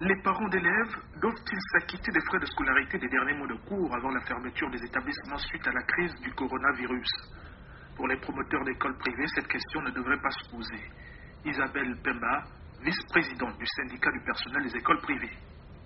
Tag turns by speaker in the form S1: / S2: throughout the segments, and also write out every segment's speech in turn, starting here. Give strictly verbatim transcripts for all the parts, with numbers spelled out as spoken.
S1: Les parents d'élèves doivent-ils s'acquitter des frais de scolarité des derniers mois de cours avant la fermeture des établissements suite à la crise du coronavirus? Pour les promoteurs d'écoles privées, cette question ne devrait pas se poser. Isabelle Pemba, vice-présidente du syndicat du personnel des écoles privées.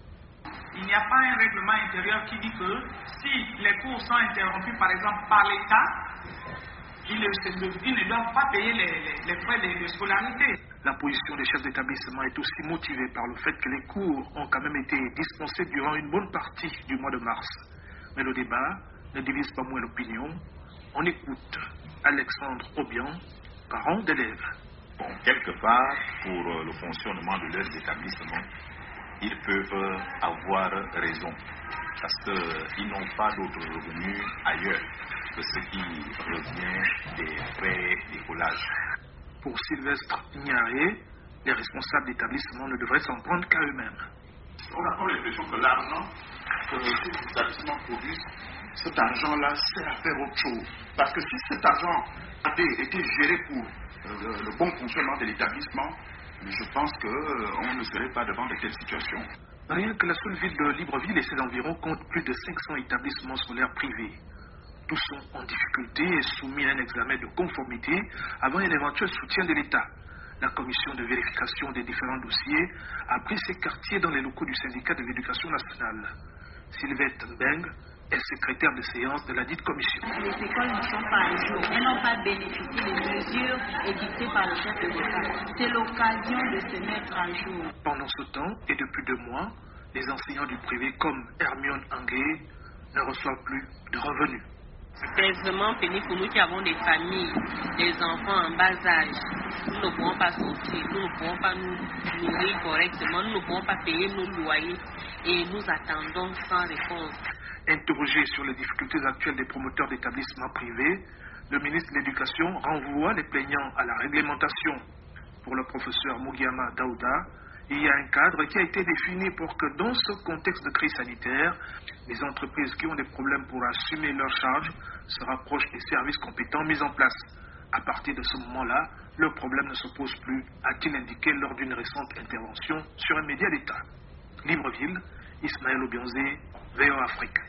S2: Il n'y a pas un règlement intérieur qui dit que si les cours sont interrompus, par exemple, par l'État, ils ne doivent pas payer les, les, les frais de, de scolarité.
S1: La position des chefs d'établissement est aussi motivée par le fait que les cours ont quand même été dispensés durant une bonne partie du mois de mars. Mais le débat ne divise pas moins l'opinion. On écoute Alexandre Obian, parent d'élèves.
S3: Bon, quelque part, pour le fonctionnement de leurs établissements, ils peuvent avoir raison, parce qu'ils n'ont pas d'autres revenus ailleurs que ce qui revient des frais d'écolage.
S1: Pour Sylvestre Niaré, les responsables d'établissement ne devraient s'en prendre qu'à eux-mêmes.
S4: On a comme l'impression que l'argent que ces établissements produisent, cet argent-là sert à faire autre chose. Parce que si cet argent avait été géré pour euh, le bon fonctionnement de l'établissement, je pense qu'on euh, ne serait pas devant de telles situations.
S1: Rien que la seule ville de Libreville et ses environs compte plus de cinq cents établissements scolaires privés. Tous sont en difficulté et soumis à un examen de conformité avant un éventuel soutien de l'État. La commission de vérification des différents dossiers a pris ses quartiers dans les locaux du syndicat de l'éducation nationale. Sylvette Mbeng est secrétaire de séance de la dite commission.
S5: Les écoles ne sont pas à jour. Elles n'ont pas bénéficié des mesures édictées par le chef de l'État. C'est l'occasion de se mettre à jour.
S1: Pendant ce temps, et depuis deux mois, les enseignants du privé comme Hermione Angué ne reçoivent plus de revenus.
S6: C'est vraiment pénible pour nous qui avons des familles, des enfants en bas âge. Nous ne pouvons pas sortir, nous ne pouvons pas nous nourrir correctement, nous ne pouvons pas payer nos loyers et nous attendons sans réponse.
S1: Interrogé sur les difficultés actuelles des promoteurs d'établissements privés, le ministre de l'Éducation renvoie les plaignants à la réglementation. Pour le professeur Mugiama Daouda, il y a un cadre qui a été défini pour que dans ce contexte de crise sanitaire, les entreprises qui ont des problèmes pour assumer leurs charges se rapprochent des services compétents mis en place. À partir de ce moment-là, le problème ne se pose plus, a-t-il indiqué lors d'une récente intervention sur un média d'État. Libreville, Ismaël Obionzé, V O Afrique.